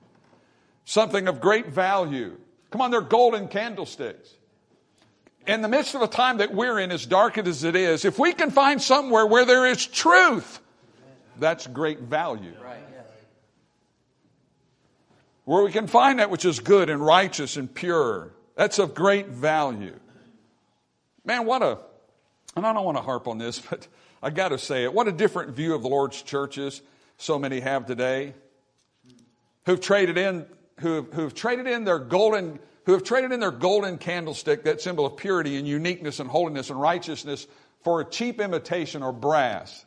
A: Something of great value. Come on, they're golden candlesticks. In the midst of a time that we're in, as dark as it is, if we can find somewhere where there is truth, that's great value. where we can find that which is good and righteous and pure. That's of great value. Man, what a, and I don't want to harp on this, but I got to say it. What a different view of the Lord's churches so many have today, who've traded in, who who've traded in their golden, who have traded in their golden candlestick, that symbol of purity and uniqueness and holiness and righteousness, for a cheap imitation or brass.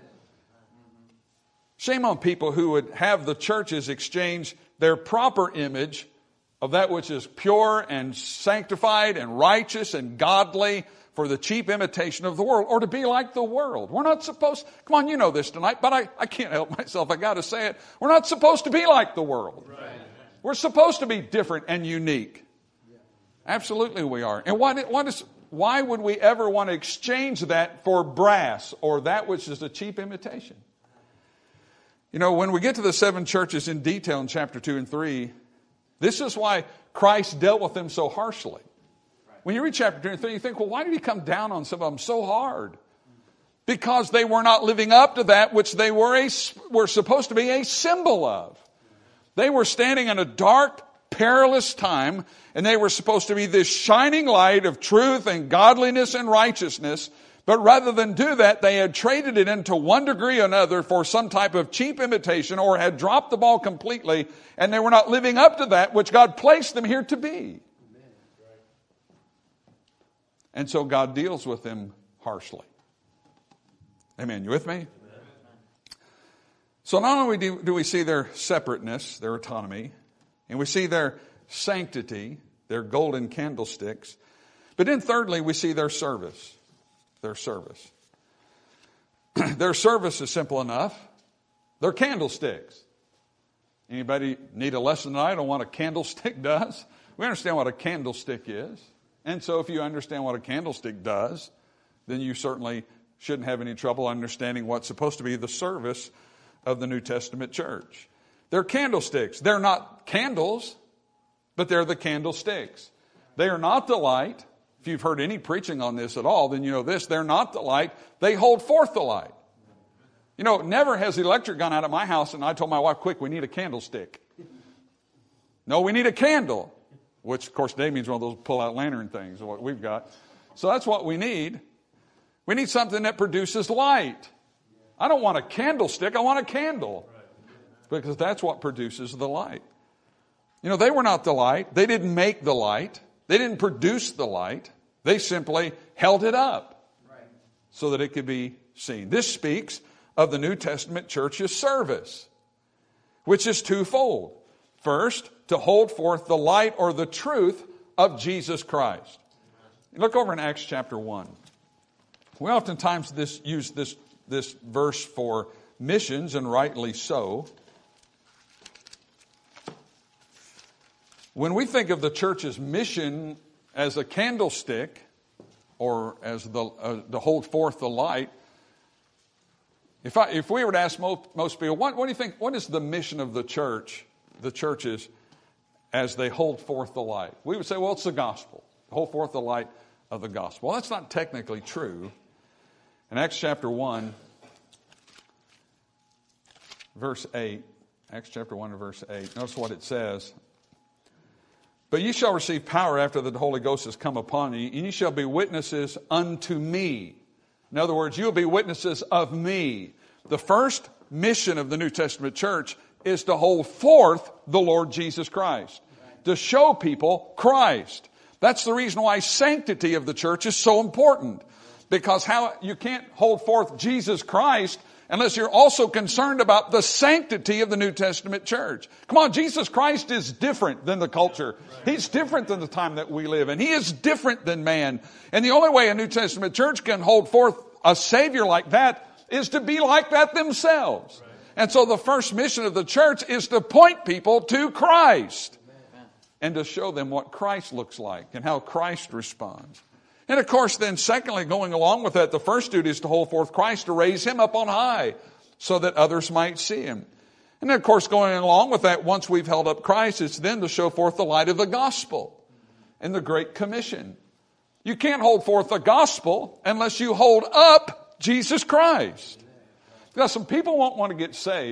A: Shame on people who would have the churches exchange their proper image of that which is pure and sanctified and righteous and godly for the cheap imitation of the world, or to be like the world. We're not supposed, come on, you know this tonight, but I, I can't help myself. I got to say it. We're not supposed to be like the world. Right. We're supposed to be different and unique. Yeah. Absolutely we are. And what, what is, why would we ever want to exchange that for brass or that which is a cheap imitation? You know, when we get to the seven churches in detail in chapter two and three, this is why Christ dealt with them so harshly. When you read chapter two and three, you think, well, why did he come down on some of them so hard? Because they were not living up to that which they were, a, were supposed to be a symbol of. They were standing in a dark, perilous time, and they were supposed to be this shining light of truth and godliness and righteousness. But rather than do that, they had traded it into one degree or another for some type of cheap imitation, or had dropped the ball completely, and they were not living up to that which God placed them here to be. And so God deals with them harshly. Amen. You with me? Amen. So not only do, do we see their separateness, their autonomy, and we see their sanctity, their golden candlesticks, but then thirdly, we see their service. Their service. Their service is simple enough. They're candlesticks. Anybody need a lesson tonight on what a candlestick does? We understand what a candlestick is. And so if you understand what a candlestick does, then you certainly shouldn't have any trouble understanding what's supposed to be the service of the New Testament church. They're candlesticks. They're not candles, but they're the candlesticks. They are not the light. If you've heard any preaching on this at all, then you know this. They're not the light. They hold forth the light. You know, never has the electric gone out at my house and I told my wife, quick, we need a candlestick. No, we need a candle. Which, of course, today means one of those pull-out lantern things, what we've got. So that's what we need. We need something that produces light. I don't want a candlestick. I want a candle. Because that's what produces the light. You know, they were not the light. They didn't make the light. They didn't produce the light. They simply held it up so that it could be seen. This speaks of the New Testament church's service, which is twofold. First, to hold forth the light or the truth of Jesus Christ. Look over in Acts chapter one. We oftentimes this, use this, this verse for missions, and rightly so. When we think of the church's mission as a candlestick, or as the uh, to hold forth the light, if I, if we were to ask most, most people, what, what do you think? What is the mission of the church? The churches as they hold forth the light? We would say, well, it's the gospel. Hold forth the light of the gospel. Well, that's not technically true. In Acts chapter one, verse eight, Acts chapter one, verse eight, notice what it says. But ye shall receive power after the Holy Ghost has come upon you, and ye shall be witnesses unto me. In other words, you'll be witnesses of me. The first mission of the New Testament church is to hold forth the Lord Jesus Christ, to show people Christ. That's the reason why sanctity of the church is so important, because how you can't hold forth Jesus Christ unless you're also concerned about the sanctity of the New Testament church. Come on, Jesus Christ is different than the culture. He's different than the time that we live in. He is different than man. And the only way a New Testament church can hold forth a Savior like that is to be like that themselves. And so the first mission of the church is to point people to Christ and to show them what Christ looks like and how Christ responds. And of course, then secondly, going along with that, the first duty is to hold forth Christ, to raise him up on high so that others might see him. And then of course, going along with that, once we've held up Christ, it's then to show forth the light of the gospel and the Great Commission. You can't hold forth the gospel unless you hold up Jesus Christ. Now, some people won't want to get saved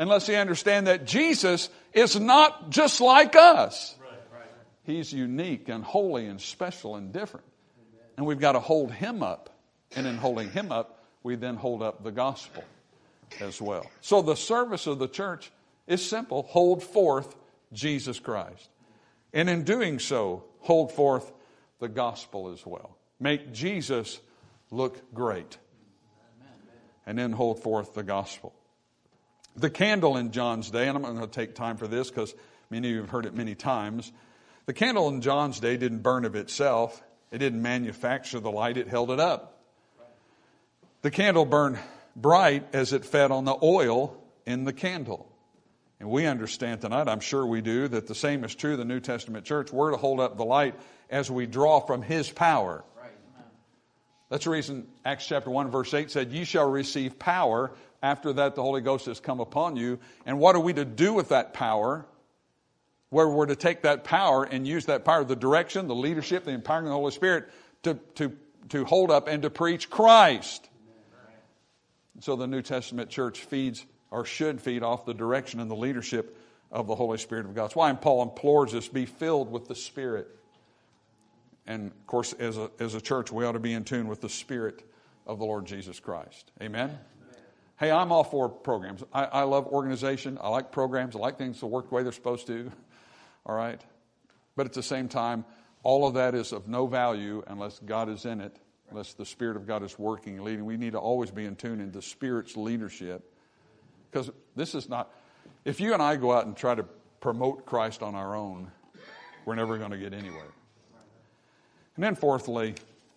A: unless they understand that Jesus is not just like us. He's unique and holy and special and different. And we've got to hold him up. And in holding him up, we then hold up the gospel as well. So the service of the church is simple. Hold forth Jesus Christ. And in doing so, hold forth the gospel as well. Make Jesus look great. And then hold forth the gospel. The candle in John's day, and I'm not going to take time for this because many of you have heard it many times. The candle in John's day didn't burn of itself. It didn't manufacture the light. It held it up. The candle burned bright as it fed on the oil in the candle. And we understand tonight, I'm sure we do, that the same is true of the New Testament church. We're to hold up the light as we draw from his power. That's the reason Acts chapter one verse eight said, "Ye shall receive power. After that the Holy Ghost has come upon you." And what are we to do with that power? Where we're to take that power and use that power, the direction, the leadership, the empowering of the Holy Spirit to, to, to hold up and to preach Christ. So the New Testament church feeds or should feed off the direction and the leadership of the Holy Spirit of God. That's why Paul implores us, be filled with the Spirit. And of course, as a, as a church, we ought to be in tune with the Spirit of the Lord Jesus Christ. Amen? Amen. Hey, I'm all for programs. I, I love organization. I like programs. I like things to work the way they're supposed to. All right? But at the same time, all of that is of no value unless God is in it, unless the Spirit of God is working and leading. We need to always be in tune in the Spirit's leadership. Because this is not, if you and I go out and try to promote Christ on our own, we're never going to get anywhere. And then fourthly,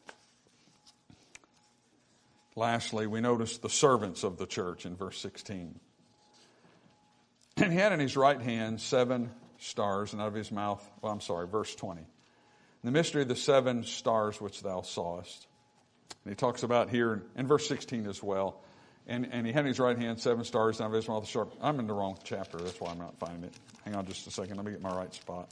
A: lastly, we notice the servants of the church in verse sixteen. And he had in his right hand seven stars, and out of his mouth, well, I'm sorry, verse twenty. The mystery of the seven stars which thou sawest. And he talks about here in verse sixteen as well. And, and he had in his right hand seven stars, and out of his mouth a sharp. I'm in the wrong chapter, that's why I'm not finding it. Hang on just a second, let me get my right spot.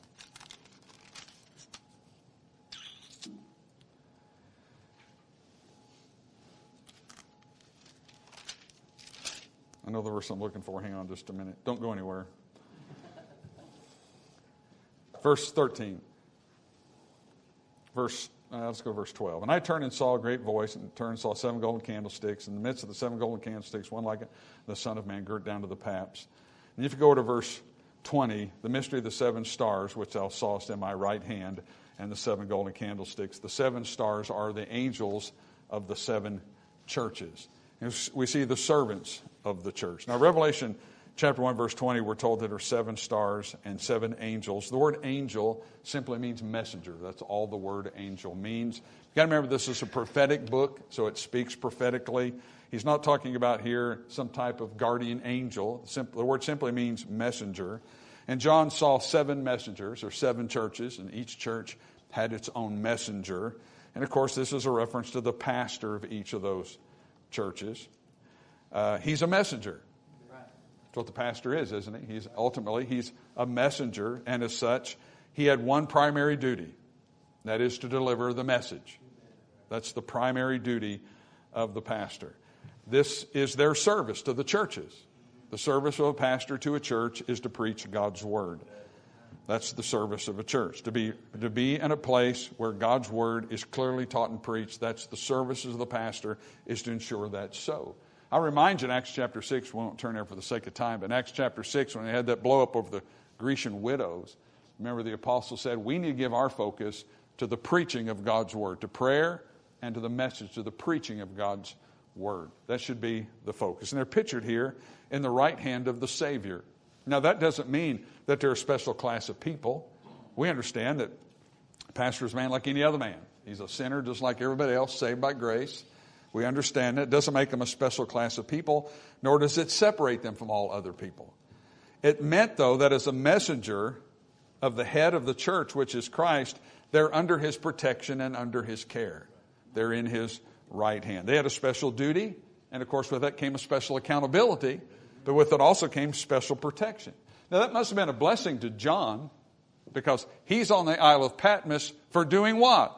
A: I know the verse I'm looking for. Hang on just a minute. Don't go anywhere. Verse thirteen. Verse, uh, let's go verse twelve. And I turned and saw a great voice, and turned and saw seven golden candlesticks. In the midst of the seven golden candlesticks, one like the Son of Man, girt down to the paps. And if you go to verse twenty, the mystery of the seven stars, which thou sawest in my right hand, and the seven golden candlesticks. The seven stars are the angels of the seven churches. And we see the servants of the church. Now, Revelation chapter one, verse twenty, we're told that there are seven stars and seven angels. The word angel simply means messenger. That's all the word angel means. You've got to remember this is a prophetic book, so it speaks prophetically. He's not talking about here some type of guardian angel. The word simply means messenger. And John saw seven messengers, or seven churches, and each church had its own messenger. And of course, this is a reference to the pastor of each of those churches. Uh, he's a messenger. That's what the pastor is, isn't he? He's ultimately, he's a messenger, and as such, he had one primary duty. That is to deliver the message. That's the primary duty of the pastor. This is their service to the churches. The service of a pastor to a church is to preach God's word. That's the service of a church. To be, to be in a place where God's word is clearly taught and preached, that's the service of the pastor, is to ensure that's so. I remind you in Acts chapter six, we won't turn there for the sake of time, but in Acts chapter six, when they had that blow up over the Grecian widows, remember the apostle said, we need to give our focus to the preaching of God's word, to prayer and to the message, to the preaching of God's word. That should be the focus. And they're pictured here in the right hand of the Savior. Now, that doesn't mean that they're a special class of people. We understand that a pastor is a man like any other man. He's a sinner just like everybody else, saved by grace. We understand that. It doesn't make them a special class of people, nor does it separate them from all other people. It meant, though, that as a messenger of the head of the church, which is Christ, they're under his protection and under his care. They're in his right hand. They had a special duty, and of course with that came a special accountability, but with it also came special protection. Now that must have been a blessing to John, because he's on the Isle of Patmos for doing what?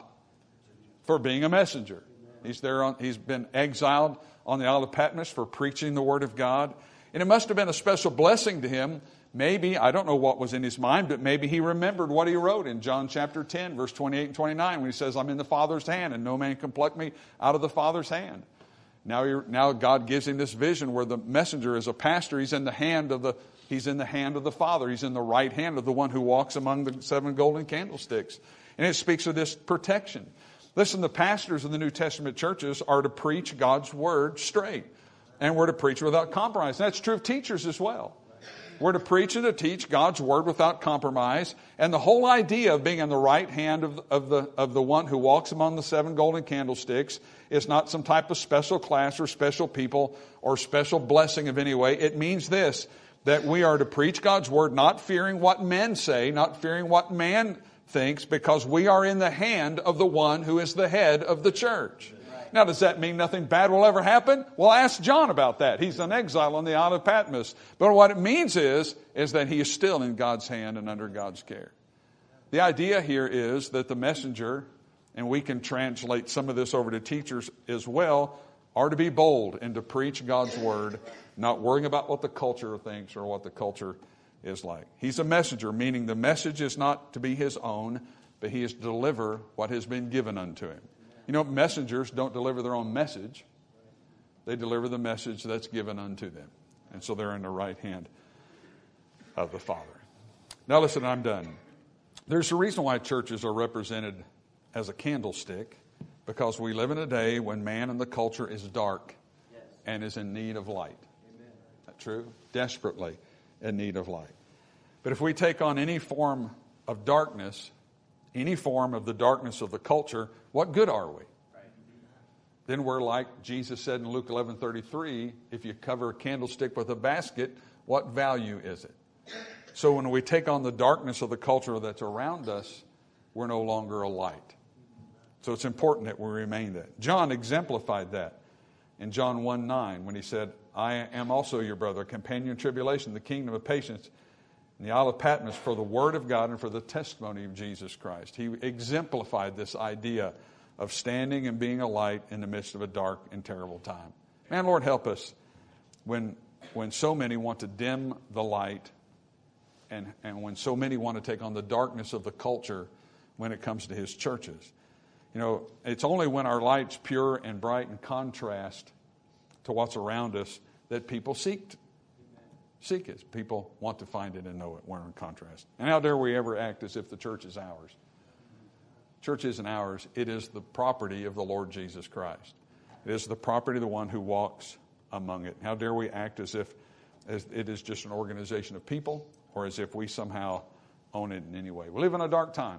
A: For being a messenger. He's there on, he's been exiled on the Isle of Patmos for preaching the word of God. And it must have been a special blessing to him. Maybe, I don't know what was in his mind, but maybe he remembered what he wrote in John chapter ten, verse twenty-eight and twenty-nine, when he says, I'm in the Father's hand, and no man can pluck me out of the Father's hand. Now, he, now God gives him this vision where the messenger is a pastor. He's in the hand of the He's in the hand of the Father. He's in the right hand of the one who walks among the seven golden candlesticks. And it speaks of this protection. Listen, the pastors of the New Testament churches are to preach God's word straight. And we're to preach without compromise. And that's true of teachers as well. We're to preach and to teach God's word without compromise. And the whole idea of being in the right hand of, of, the, of the one who walks among the seven golden candlesticks is not some type of special class or special people or special blessing of any way. It means this, that we are to preach God's word, not fearing what men say, not fearing what man thinks, because we are in the hand of the one who is the head of the church. Now, does that mean nothing bad will ever happen? Well, ask John about that. He's an exile on the Isle of Patmos. But what it means is, is that he is still in God's hand and under God's care. The idea here is that the messenger, and we can translate some of this over to teachers as well, are to be bold and to preach God's word, not worrying about what the culture thinks or what the culture is like. He's a messenger, meaning the message is not to be his own, but he is to deliver what has been given unto him. You know, messengers don't deliver their own message. They deliver the message that's given unto them. And so they're in the right hand of the Father. Now listen, I'm done. There's a reason why churches are represented as a candlestick, because we live in a day when man and the culture is dark and is in need of light. Is that true? Desperately in need of light. But if we take on any form of darkness, any form of the darkness of the culture, what good are we? Then we're like Jesus said in Luke eleven thirty-three, if you cover a candlestick with a basket, what value is it? So when we take on the darkness of the culture that's around us, we're no longer a light. So it's important that we remain that. John exemplified that in John one nine when he said, I am also your brother, companion in tribulation, the kingdom of patience, in the Isle of Patmos for the word of God and for the testimony of Jesus Christ. He exemplified this idea of standing and being a light in the midst of a dark and terrible time. Man, Lord, help us when when so many want to dim the light and, and when so many want to take on the darkness of the culture when it comes to his churches. You know, it's only when our light's pure and bright in contrast to what's around us that people seek to, seek it. People want to find it and know it. We're in contrast. And how dare we ever act as if the church is ours? Church isn't ours. It is the property of the Lord Jesus Christ. It is the property of the one who walks among it. How dare we act as if as it is just an organization of people or as if we somehow own it in any way. We live in a dark time.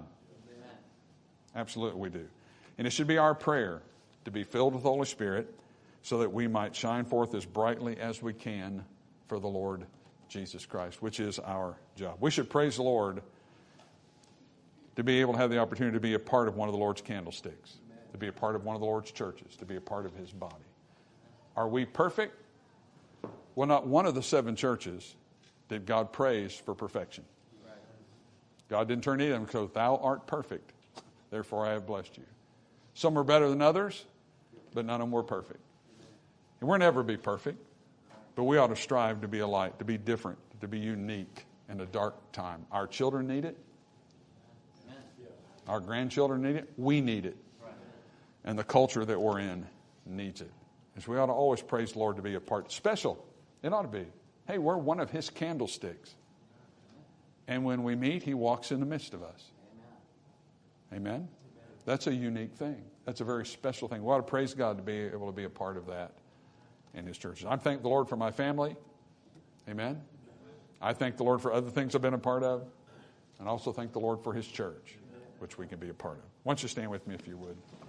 A: Absolutely we do. And it should be our prayer to be filled with the Holy Spirit so that we might shine forth as brightly as we can for the Lord Jesus Christ, which is our job. We should praise the Lord to be able to have the opportunity to be a part of one of the Lord's candlesticks, to be a part of one of the Lord's churches, to be a part of his body. Are we perfect? Well, not one of the seven churches did God praise for perfection. God didn't turn to them because thou art perfect, therefore I have blessed you. Some are better than others, but none of them were perfect. And we'll never be perfect, but we ought to strive to be a light, to be different, to be unique in a dark time. Our children need it. Our grandchildren need it. We need it. And the culture that we're in needs it. And so we ought to always praise the Lord to be a part. Special. It ought to be. Hey, we're one of his candlesticks. And when we meet, he walks in the midst of us. Amen? That's a unique thing. That's a very special thing. We ought to praise God to be able to be a part of that in his church. I thank the Lord for my family. Amen? I thank the Lord for other things I've been a part of. And also thank the Lord for his church, which we can be a part of. Why don't you stand with me if you would.